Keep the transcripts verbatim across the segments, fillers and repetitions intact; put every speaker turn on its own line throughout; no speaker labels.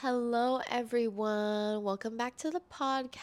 Hello, everyone. Welcome back to the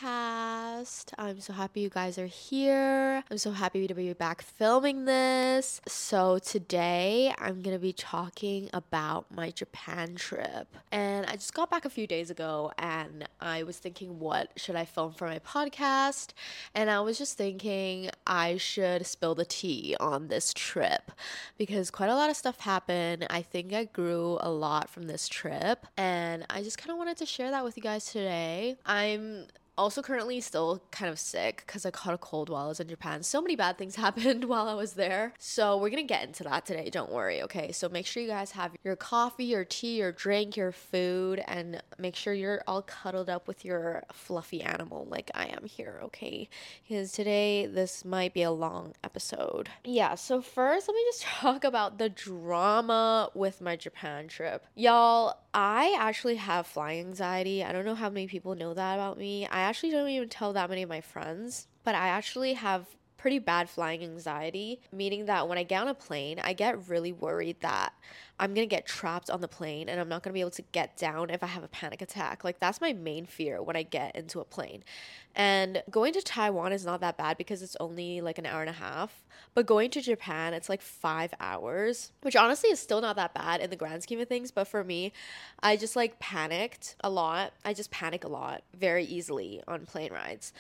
podcast. I'm so happy you guys are here. I'm so happy to be back filming this. So, today I'm going to be talking about my Japan trip. And I just got back a few days ago and I was thinking, what should I film for my podcast? And I was just thinking I should spill the tea on this trip because quite a lot of stuff happened. I think I grew a lot from this trip and I just kind of wanted to share that with you guys today. I'm also currently still kind of sick because I caught a cold while I was in Japan. So many bad things happened while I was there. So we're gonna get into that today, don't worry, okay? So make sure you guys have your coffee, your tea, your drink, your food, and make sure you're all cuddled up with your fluffy animal like I am here, okay? Because today this might be a long episode. Yeah, so first let me just talk about the drama with my Japan trip. Y'all, I actually have flying anxiety. I don't know how many people know that about me. I actually don't even tell that many of my friends, but I actually have pretty bad flying anxiety, meaning that when I get on a plane, I get really worried that I'm gonna get trapped on the plane and I'm not gonna be able to get down if I have a panic attack. Like, that's my main fear when I get into a plane. And going to Taiwan is not that bad because it's only like an hour and a half. But going to Japan, it's like five hours, which honestly is still not that bad in the grand scheme of things. But for me, I just like panicked a lot. I just panic a lot very easily on plane rides.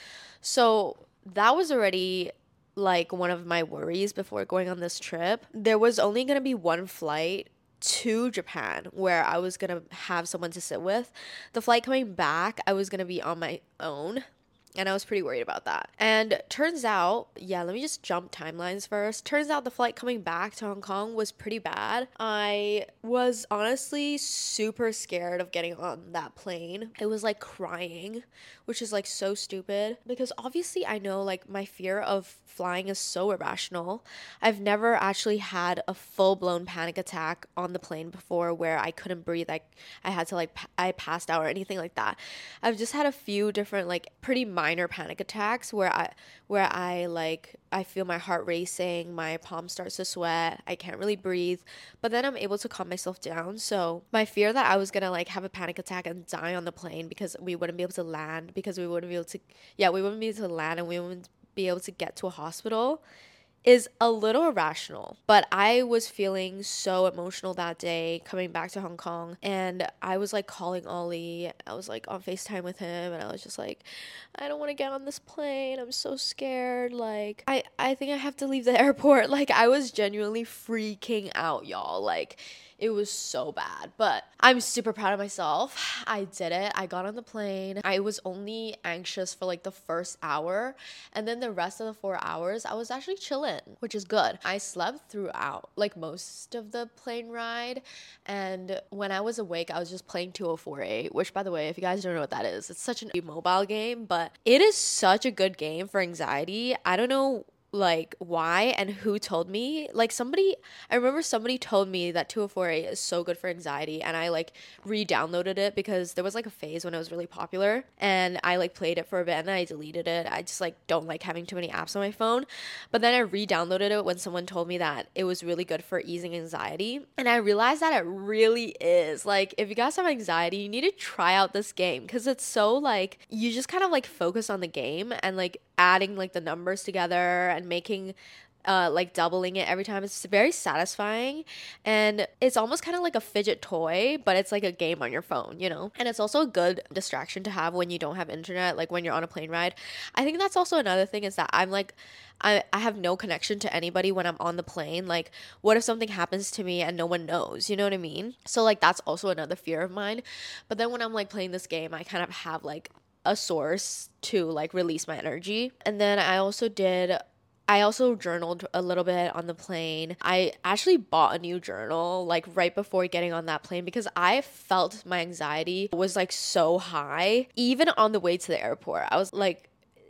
So that was already like one of my worries before going on this trip. There was only going to be one flight to Japan where I was going to have someone to sit with. The flight coming back, I was going to be on my own. And I was pretty worried about that. And turns out, yeah, let me just jump timelines first. Turns out the flight coming back to Hong Kong was pretty bad. I was honestly super scared of getting on that plane. It was like crying, which is like so stupid because obviously I know like my fear of flying is so irrational. I've never actually had a full-blown panic attack on the plane before where I couldn't breathe. Like I had to like pa- I passed out or anything like that. I've just had a few different like pretty minor panic attacks where I where I like I feel my heart racing, my palm starts to sweat, I can't really breathe, but then I'm able to calm myself down. So my fear that I was gonna like have a panic attack and die on the plane because we wouldn't be able to land because we wouldn't be able to yeah, we wouldn't be able to land and we wouldn't be able to get to a hospital is a little irrational, but I was feeling so emotional that day coming back to Hong Kong. And I was like calling Ollie. I was like on FaceTime with him, and I was just like, I don't want to get on this plane. I'm so scared. Like, I, I think I have to leave the airport. Like, I was genuinely freaking out, y'all. Like, it was so bad, but I'm super proud of myself. I did it. I got on the plane. I was only anxious for like the first hour, and then the rest of the four hours, I was actually chilling, which is good. I slept throughout, like most of the plane ride, and when I was awake, I was just playing two oh four A, which, by the way, if you guys don't know what that is, it's such an mobile game, but it is such a good game for anxiety. I don't know like why and who told me. Like somebody, I remember somebody told me that two oh four A is so good for anxiety, and I like re-downloaded it because there was like a phase when it was really popular and I like played it for a bit and then I deleted it. I just like don't like having too many apps on my phone. But then I re-downloaded it when someone told me that it was really good for easing anxiety, and I realized that it really is. Like, if you guys have anxiety, you need to try out this game because it's so like you just kind of like focus on the game and like adding like the numbers together and making uh like doubling it every time. It's very satisfying, and it's almost kind of like a fidget toy, but it's like a game on your phone, you know. And it's also a good distraction to have when you don't have internet, like when you're on a plane ride. I think that's also another thing is that I'm like I, I have no connection to anybody when I'm on the plane. Like, what if something happens to me and no one knows? You know what I mean? So like that's also another fear of mine. But then when I'm like playing this game, I kind of have like a source to like release my energy. And then I also did I also journaled a little bit on the plane. I actually bought a new journal like right before getting on that plane because I felt my anxiety was like so high even on the way to the airport. I was like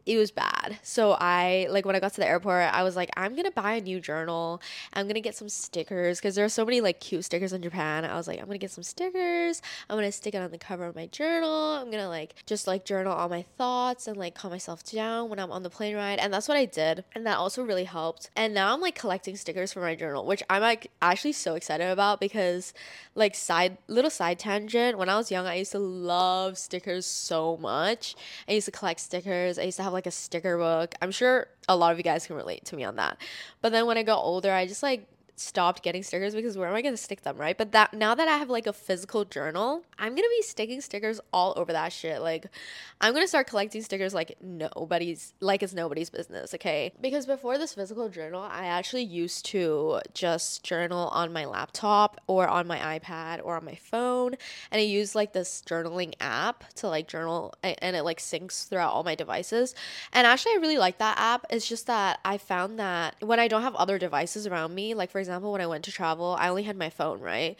it was bad. So I, like, when I got to the airport, I was like, I'm gonna buy a new journal. I'm gonna get some stickers because there are so many like cute stickers in Japan. I was like, I'm gonna get some stickers. I'm gonna stick it on the cover of my journal. I'm gonna like just like journal all my thoughts and like calm myself down when I'm on the plane ride. And that's what I did. And that also really helped. And now I'm like collecting stickers for my journal, which I'm like actually so excited about because, like, side little side tangent, when I was young, I used to love stickers so much. I used to collect stickers. I used to have like a sticker book. I'm sure a lot of you guys can relate to me on that. But then when I got older, I just like stopped getting stickers because where am I going to stick them, right? But that now that I have like a physical journal, I'm going to be sticking stickers all over that shit. Like, I'm going to start collecting stickers like nobody's, like it's nobody's business, okay? Because before this physical journal, I actually used to just journal on my laptop or on my iPad or on my phone, and I used like this journaling app to like journal, and it like syncs throughout all my devices. And actually, I really like that app. It's just that I found that when I don't have other devices around me, like for example, when I went to travel, I only had my phone, right?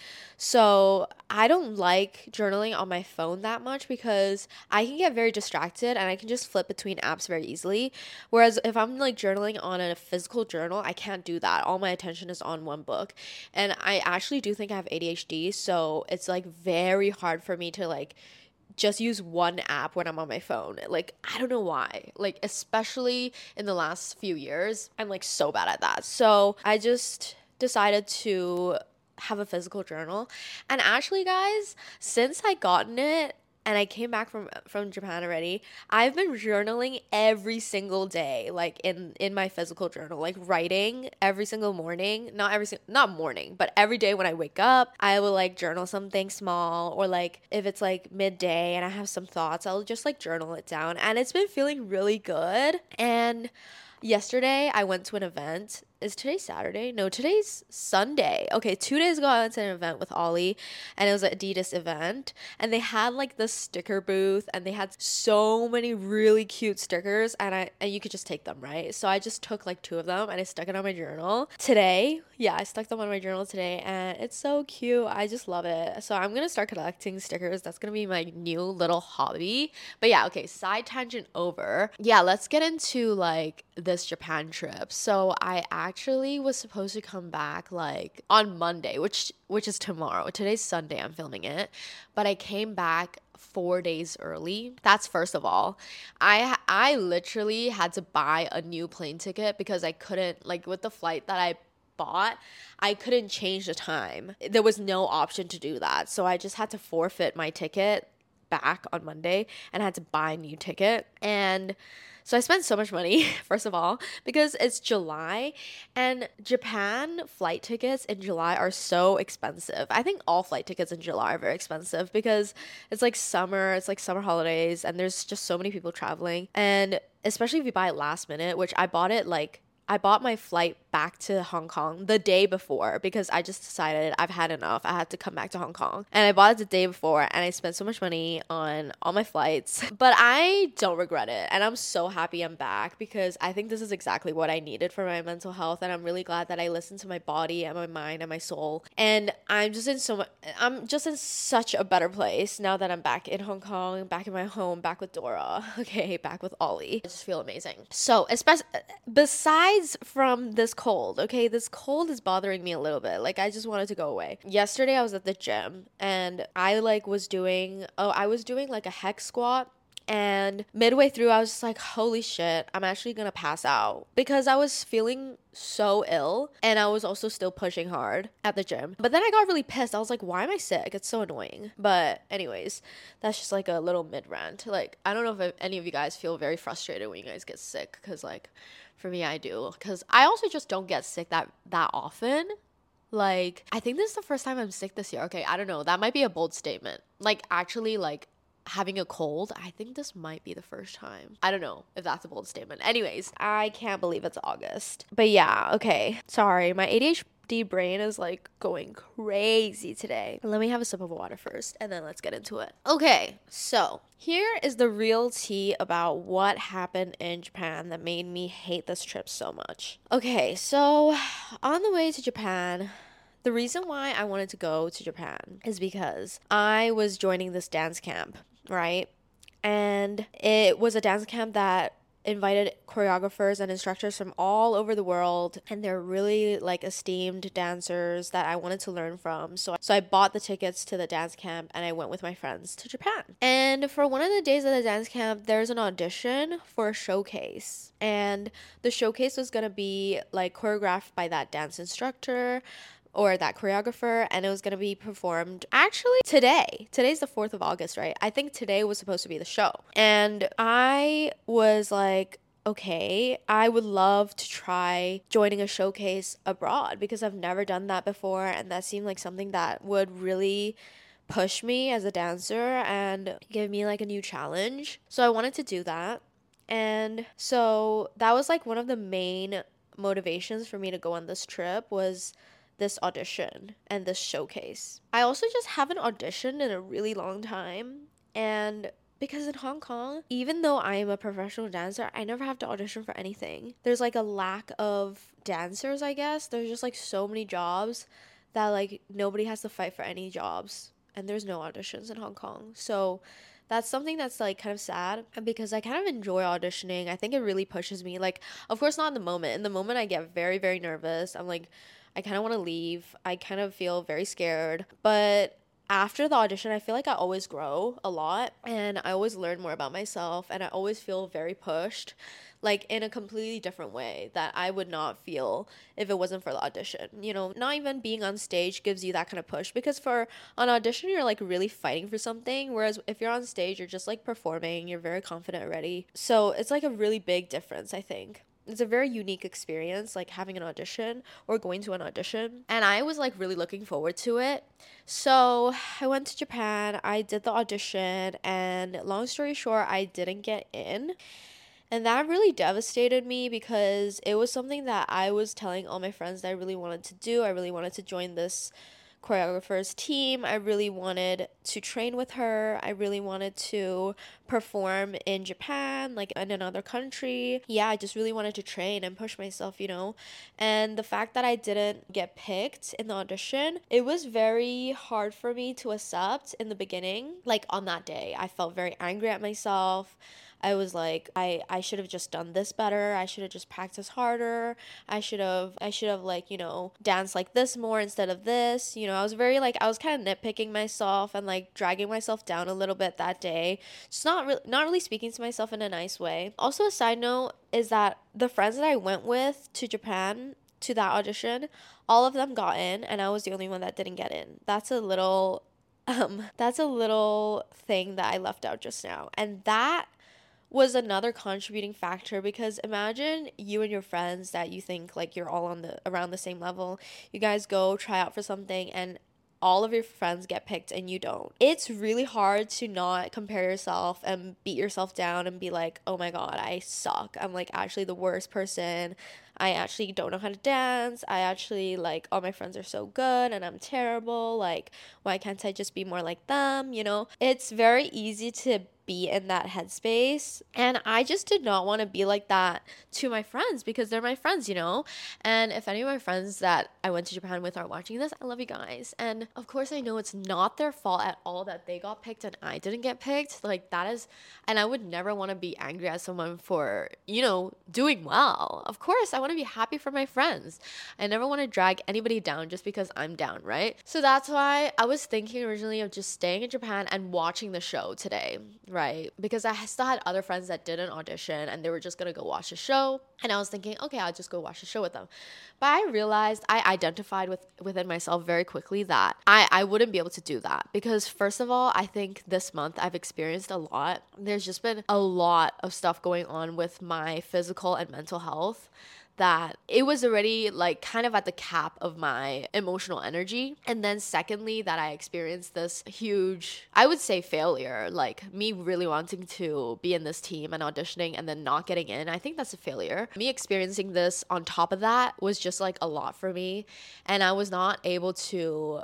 So I don't like journaling on my phone that much because I can get very distracted and I can just flip between apps very easily. Whereas if I'm like journaling on a physical journal, I can't do that. All my attention is on one book. And I actually do think I have A D H D, so it's like very hard for me to like just use one app when I'm on my phone. Like, I don't know why. Like, especially in the last few years, I'm like so bad at that. So I just decided to have a physical journal. And actually, guys, since I gotten it and I came back from from Japan already, I've been journaling every single day, like in in my physical journal, like writing every single morning. Not every single, not morning, but every day when I wake up, I will like journal something small, or like if it's like midday and I have some thoughts, I'll just like journal it down, and it's been feeling really good. And yesterday I went to an event. Is today Saturday? No, today's Sunday. Okay, two days ago I went to an event with Ollie, and it was an Adidas event, and they had like the sticker booth, and they had so many really cute stickers, and I and you could just take them, right? So I just took like two of them and I stuck it on my journal today. Yeah, I stuck them on my journal today, and it's so cute. I just love it. So I'm gonna start collecting stickers. That's gonna be my new little hobby. But yeah, okay, side tangent over. Yeah, let's get into like this Japan trip. So I actually was supposed to come back like on Monday, which which is tomorrow. Today's Sunday, I'm filming it. But I came back four days early. That's first of all. I I literally had to buy a new plane ticket because I couldn't, like, with the flight that I bought, I couldn't change the time. There was no option to do that. So I just had to forfeit my ticket back on Monday and I had to buy a new ticket. And so I spent so much money, first of all, because it's July, and Japan flight tickets in July are so expensive. I think all flight tickets in July are very expensive because it's like summer, it's like summer holidays, and there's just so many people traveling. And especially if you buy it last minute, which I bought it like I bought my flight back to Hong Kong the day before because I just decided I've had enough. I had to come back to Hong Kong. And I bought it the day before, and I spent so much money on all my flights. But I don't regret it. And I'm so happy I'm back because I think this is exactly what I needed for my mental health. And I'm really glad that I listened to my body and my mind and my soul. And I'm just in so much, I'm just in such a better place now that I'm back in Hong Kong, back in my home, back with Dora. Okay, back with Ollie. I just feel amazing. So, especially besides from this cold, okay, this cold is bothering me a little bit. Like, I just wanted to go away. Yesterday I was at the gym and I like was doing oh I was doing like a hex squat, and midway through I was just like, holy shit, I'm actually gonna pass out because I was feeling so ill, and I was also still pushing hard at the gym. But then I got really pissed. I was like, why am I sick? It's so annoying. But anyways, that's just like a little mid rant. Like, I don't know if any of you guys feel very frustrated when you guys get sick, because like for me, I do, because I also just don't get sick that that often. Like, I think this is the first time I'm sick this year. Okay, I don't know. That might be a bold statement. Like, actually, like, having a cold, I think this might be the first time. I don't know if that's a bold statement. Anyways, I can't believe it's August. But yeah, okay. Sorry, my A D H D brain is like going crazy today. Let me have a sip of water first, and then let's get into it. Okay, so here is the real tea about what happened in Japan that made me hate this trip so much. Okay, so on the way to Japan, the reason why I wanted to go to Japan is because I was joining this dance camp, right? And it was a dance camp that invited choreographers and instructors from all over the world, and they're really like esteemed dancers that I wanted to learn from. So, so I bought the tickets to the dance camp and I went with my friends to Japan. And for one of the days of the dance camp, there's an audition for a showcase. And the showcase was gonna be like choreographed by that dance instructor or that choreographer, and it was going to be performed actually today. Today's the fourth of August, right? I think today was supposed to be the show. And I was like, okay, I would love to try joining a showcase abroad because I've never done that before, and that seemed like something that would really push me as a dancer and give me like a new challenge. So I wanted to do that. And so that was like one of the main motivations for me to go on this trip was this audition and this showcase. I also just haven't auditioned in a really long time, and because in Hong Kong, even though I am a professional dancer, I never have to audition for anything. There's like a lack of dancers, I guess. There's just like so many jobs that like nobody has to fight for any jobs, and there's no auditions in Hong Kong. So that's something that's like kind of sad because I kind of enjoy auditioning. I think it really pushes me. Like, of course, not in the moment. In the moment, I get very, very nervous. I'm like, I kind of want to leave. I kind of feel very scared. But after the audition, I feel like I always grow a lot and I always learn more about myself, and I always feel very pushed, like in a completely different way that I would not feel if it wasn't for the audition. You know, not even being on stage gives you that kind of push, because for an audition, you're like really fighting for something. Whereas if you're on stage, you're just like performing, you're very confident already. So it's like a really big difference, I think. It's a very unique experience, like having an audition or going to an audition. And I was like really looking forward to it. So I went to Japan, I did the audition, and long story short, I didn't get in. And that really devastated me because it was something that I was telling all my friends that I really wanted to do. I really wanted to join this choreographer's team. I really wanted to train with her. I really wanted to perform in Japan, like in another country. Yeah, I just really wanted to train and push myself, you know. And the fact that I didn't get picked in the audition, it was very hard for me to accept in the beginning. Like on that day, I felt very angry at myself. I was like, I, I should have just done this better. I should have just practiced harder. I should have, I should have like, you know, danced like this more instead of this. You know, I was very like, I was kind of nitpicking myself and like dragging myself down a little bit that day. Just not really, not really speaking to myself in a nice way. Also, a side note is that the friends that I went with to Japan to that audition, all of them got in and I was the only one that didn't get in. That's a little, um, that's a little thing that I left out just now. And that was another contributing factor, because imagine you and your friends that you think like you're all on the around the same level. You guys go try out for something and all of your friends get picked and you don't. It's really hard to not compare yourself and beat yourself down and be like, oh my god, I suck. I'm like actually the worst person. I actually don't know how to dance. I actually like, all my friends are so good and I'm terrible. Like, why can't I just be more like them? You know, it's very easy to be in that headspace, and I just did not want to be like that to my friends because they're my friends, you know. And if any of my friends that I went to Japan with are watching this, I love you guys, and of course I know it's not their fault at all that they got picked and I didn't get picked. Like, that is, and I would never want to be angry at someone for, you know, doing well. Of course I want to be happy for my friends. I never want to drag anybody down just because I'm down, right? So that's why I was thinking originally of just staying in Japan and watching the show today, right? Because I still had other friends that didn't audition and they were just gonna go watch the show, and I was thinking, okay, I'll just go watch the show with them. But I realized, I identified with within myself very quickly that I, I wouldn't be able to do that, because first of all, I think this month I've experienced a lot. There's just been a lot of stuff going on with my physical and mental health that it was already like kind of at the cap of my emotional energy. And then secondly, that I experienced this huge, I would say, failure, like me really wanting to be in this team and auditioning and then not getting in. I think that's a failure. Me experiencing this on top of that was just like a lot for me, and I was not able to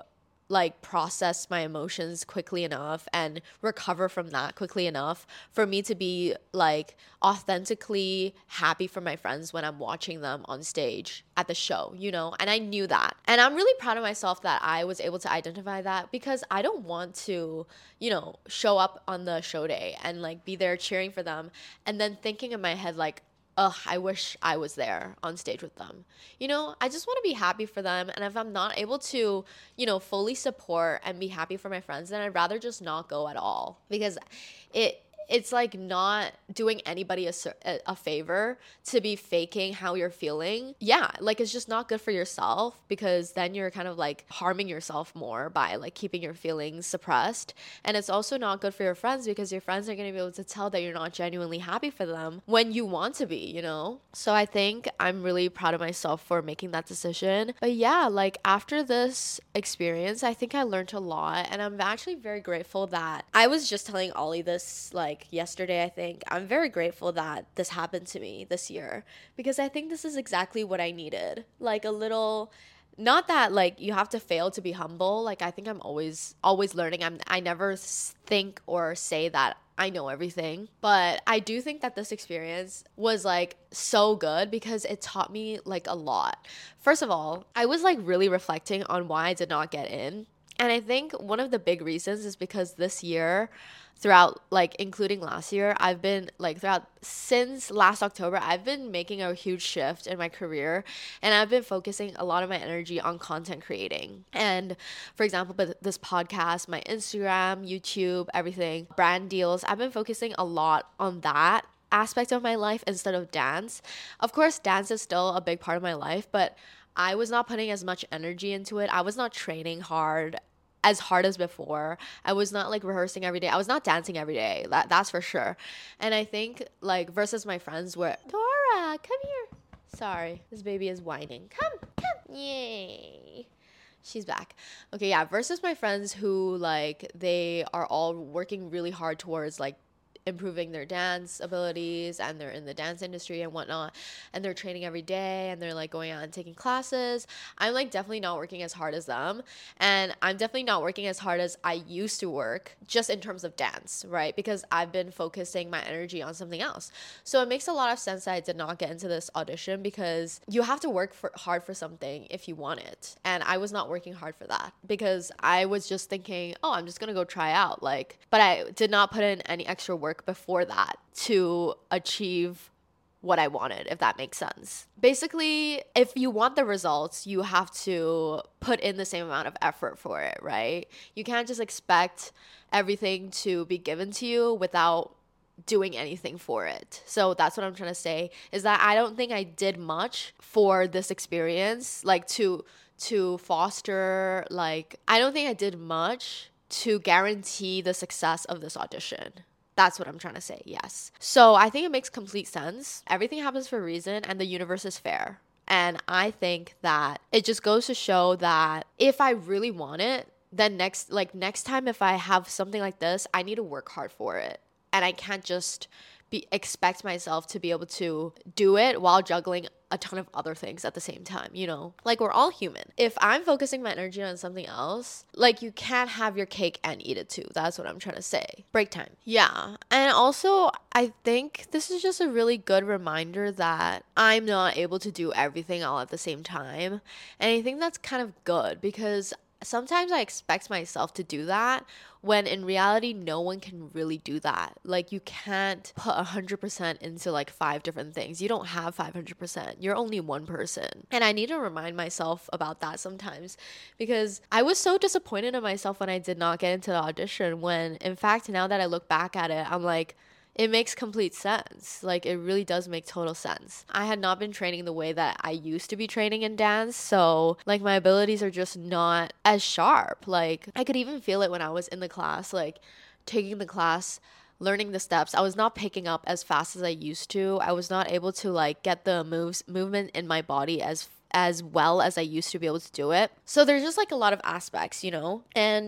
like process my emotions quickly enough and recover from that quickly enough for me to be like authentically happy for my friends when I'm watching them on stage at the show, you know? And I knew that. And I'm really proud of myself that I was able to identify that, because I don't want to, you know, show up on the show day and like be there cheering for them and then thinking in my head like, ugh, I wish I was there on stage with them. You know, I just want to be happy for them. And if I'm not able to, you know, fully support and be happy for my friends, then I'd rather just not go at all, because it, it's like not doing anybody a, a favor to be faking how you're feeling. Yeah, like it's just not good for yourself, because then you're kind of like harming yourself more by like keeping your feelings suppressed. And it's also not good for your friends, because your friends are going to be able to tell that you're not genuinely happy for them when you want to be, you know? So I think I'm really proud of myself for making that decision. But yeah, like after this experience, I think I learned a lot, and I'm actually very grateful that I was just telling Ollie this like yesterday. I think I'm very grateful that this happened to me this year, because I think this is exactly what I needed. Like a little, not that like you have to fail to be humble. Like I think I'm always always learning. I'm I never think or say that I know everything, but I do think that this experience was like so good because it taught me like a lot. First of all, I was like really reflecting on why I did not get in. And I think one of the big reasons is because this year, throughout like including last year, I've been like throughout since last October, I've been making a huge shift in my career, and I've been focusing a lot of my energy on content creating. And for example, but this podcast, my Instagram, YouTube, everything, brand deals, I've been focusing a lot on that aspect of my life instead of dance. Of course, dance is still a big part of my life, but I was not putting as much energy into it. I was not training hard as hard as before. I was not like rehearsing every day. I was not dancing every day. That that's for sure. And I think like versus my friends were, Dora, come here. Sorry, this baby is whining. Come, come. Yay. She's back. Okay, yeah, versus my friends who like they are all working really hard towards like improving their dance abilities, and they're in the dance industry and whatnot, and they're training every day, and they're like going out and taking classes. I'm like definitely not working as hard as them, and I'm definitely not working as hard as I used to work, just in terms of dance, right? Because I've been focusing my energy on something else. So it makes a lot of sense that I did not get into this audition, because you have to work for, hard for something if you want it, and I was not working hard for that, because I was just thinking, oh, I'm just gonna go try out, like, but I did not put in any extra work before that to achieve what I wanted, if that makes sense. Basically, if you want the results, you have to put in the same amount of effort for it, right? You can't just expect everything to be given to you without doing anything for it. So that's what I'm trying to say, is that I don't think I did much for this experience, like to to foster, like I don't think I did much to guarantee the success of this audition. That's what I'm trying to say, yes. So I think it makes complete sense. Everything happens for a reason, and the universe is fair. And I think that it just goes to show that if I really want it, then next, like next time if I have something like this, I need to work hard for it. And I can't just be expect myself to be able to do it while juggling a ton of other things at the same time, you know? Like, we're all human. If I'm focusing my energy on something else, like, you can't have your cake and eat it too. That's what I'm trying to say. Break time. Yeah. And also, I think this is just a really good reminder that I'm not able to do everything all at the same time. And I think that's kind of good, because sometimes I expect myself to do that when in reality, no one can really do that. Like, you can't put one hundred percent into like five different things. You don't have five hundred percent. You're only one person. And I need to remind myself about that sometimes, because I was so disappointed in myself when I did not get into the audition, when in fact, now that I look back at it, I'm like, it makes complete sense. Like, it really does make total sense. I had not been training the way that I used to be training in dance, so like my abilities are just not as sharp. Like, I could even feel it when I was in the class, like taking the class, learning the steps. I was not picking up as fast as I used to. I was not able to like get the moves movement in my body as as well as I used to be able to do it. So there's just like a lot of aspects, you know? And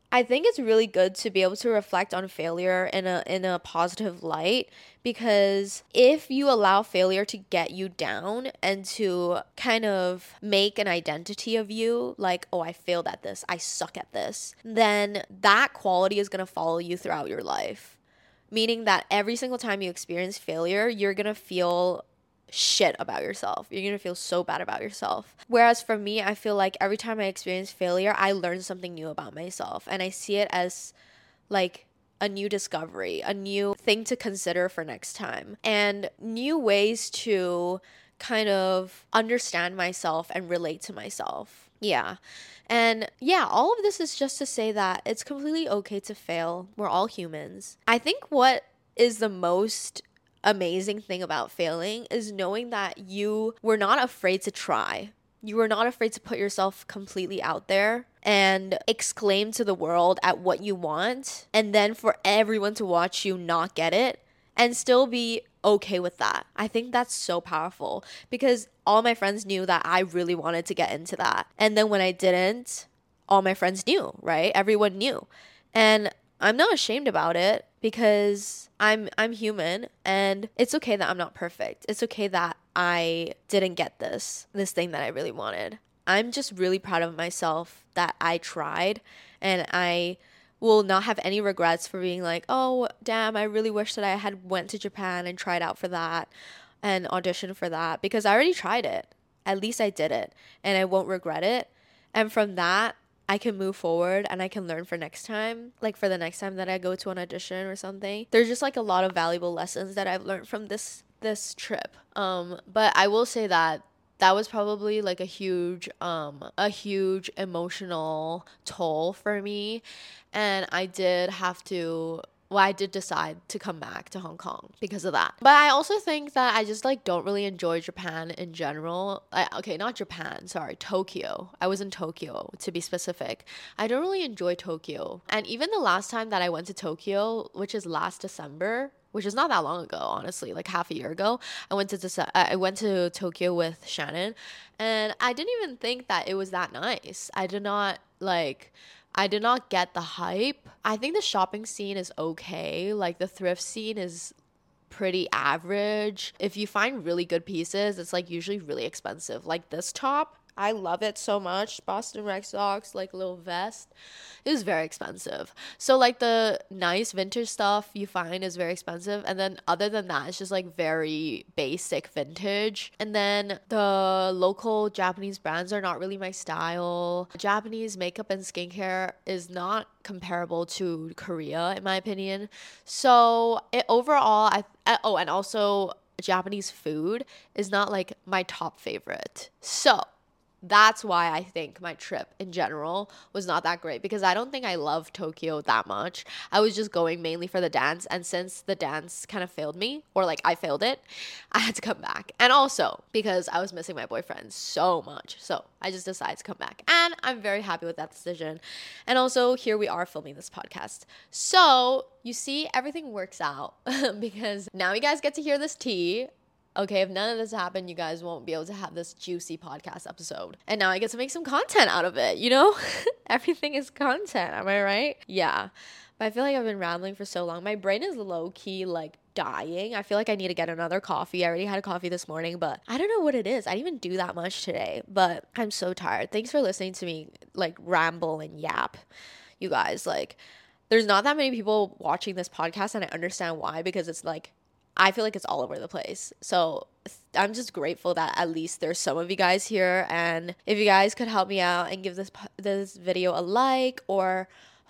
I think it's really good to be able to reflect on failure in a in a positive light, because if you allow failure to get you down and to kind of make an identity of you, like, oh, I failed at this, I suck at this, then that quality is going to follow you throughout your life. Meaning that every single time you experience failure, you're going to feel shit about yourself. You're going to feel so bad about yourself. Whereas for me, I feel like every time I experience failure, I learn something new about myself. And I see it as like a new discovery, a new thing to consider for next time, and new ways to kind of understand myself and relate to myself. Yeah. And yeah, all of this is just to say that it's completely okay to fail. We're all humans. I think what is the most amazing thing about failing is knowing that you were not afraid to try. You were not afraid to put yourself completely out there and exclaim to the world at what you want, and then for everyone to watch you not get it and still be okay with that. I think that's so powerful, because all my friends knew that I really wanted to get into that. And then when I didn't, all my friends knew, right? Everyone knew. And I'm not ashamed about it, because I'm I'm human, and it's okay that I'm not perfect. It's okay that I didn't get this this thing that I really wanted. I'm just really proud of myself that I tried, and I will not have any regrets for being like, oh, damn, I really wish that I had went to Japan and tried out for that and auditioned for that, because I already tried it. At least I did it, and I won't regret it. And from that, I can move forward and I can learn for next time. Like for the next time that I go to an audition or something. There's just like a lot of valuable lessons that I've learned from this this trip. Um, but I will say that that was probably like a huge um a huge emotional toll for me, and I did have to well, I did decide to come back to Hong Kong because of that. But I also think that I just like don't really enjoy Japan in general. I, okay, not Japan, sorry, Tokyo. I was in Tokyo, to be specific. I don't really enjoy Tokyo. And even the last time that I went to Tokyo, which is last December, which is not that long ago, honestly, like half a year ago, I went to Dece- I went to Tokyo with Shannon, and I didn't even think that it was that nice. I did not like I did not get the hype. I think the shopping scene is okay. Like the thrift scene is pretty average. If you find really good pieces, it's like usually really expensive. Like this top, I love it so much. Boston Red Sox, like little vest. It was very expensive. So like the nice vintage stuff you find is very expensive. And then other than that, it's just like very basic vintage. And then the local Japanese brands are not really my style. Japanese makeup and skincare is not comparable to Korea, in my opinion. So it, overall, I, oh, and also Japanese food is not like my top favorite. So that's why I think my trip in general was not that great, because I don't think I love Tokyo that much. I was just going mainly for the dance, and since the dance kind of failed me, or like I failed it, I had to come back. And also because I was missing my boyfriend so much, so I just decided to come back, and I'm very happy with that decision. And also here we are filming this podcast, so you see, everything works out because now you guys get to hear this tea. Okay, if none of this happened, you guys won't be able to have this juicy podcast episode. And now I get to make some content out of it, you know? Everything is content, am I right? Yeah. But I feel like I've been rambling for so long. My brain is low-key, like, dying. I feel like I need to get another coffee. I already had a coffee this morning, but I don't know what it is. I didn't even do that much today, but I'm so tired. Thanks for listening to me, like, ramble and yap, you guys. Like, there's not that many people watching this podcast, and I understand why, because it's, like, I feel like it's all over the place. So I'm just grateful that at least there's some of you guys here. And if you guys could help me out and give this this video a like, or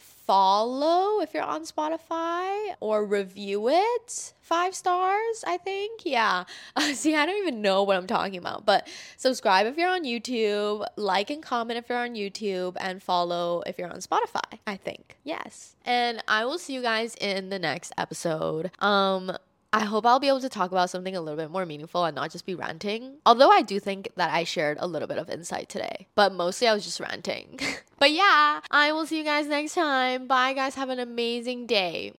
follow if you're on Spotify, or review it five stars, I think. Yeah. Uh, see, I don't even know what I'm talking about, but subscribe if you're on YouTube, like and comment if you're on YouTube, and follow if you're on Spotify, I think. Yes. And I will see you guys in the next episode. Um, I hope I'll be able to talk about something a little bit more meaningful and not just be ranting. Although I do think that I shared a little bit of insight today, but mostly I was just ranting. But yeah, I will see you guys next time. Bye guys, have an amazing day.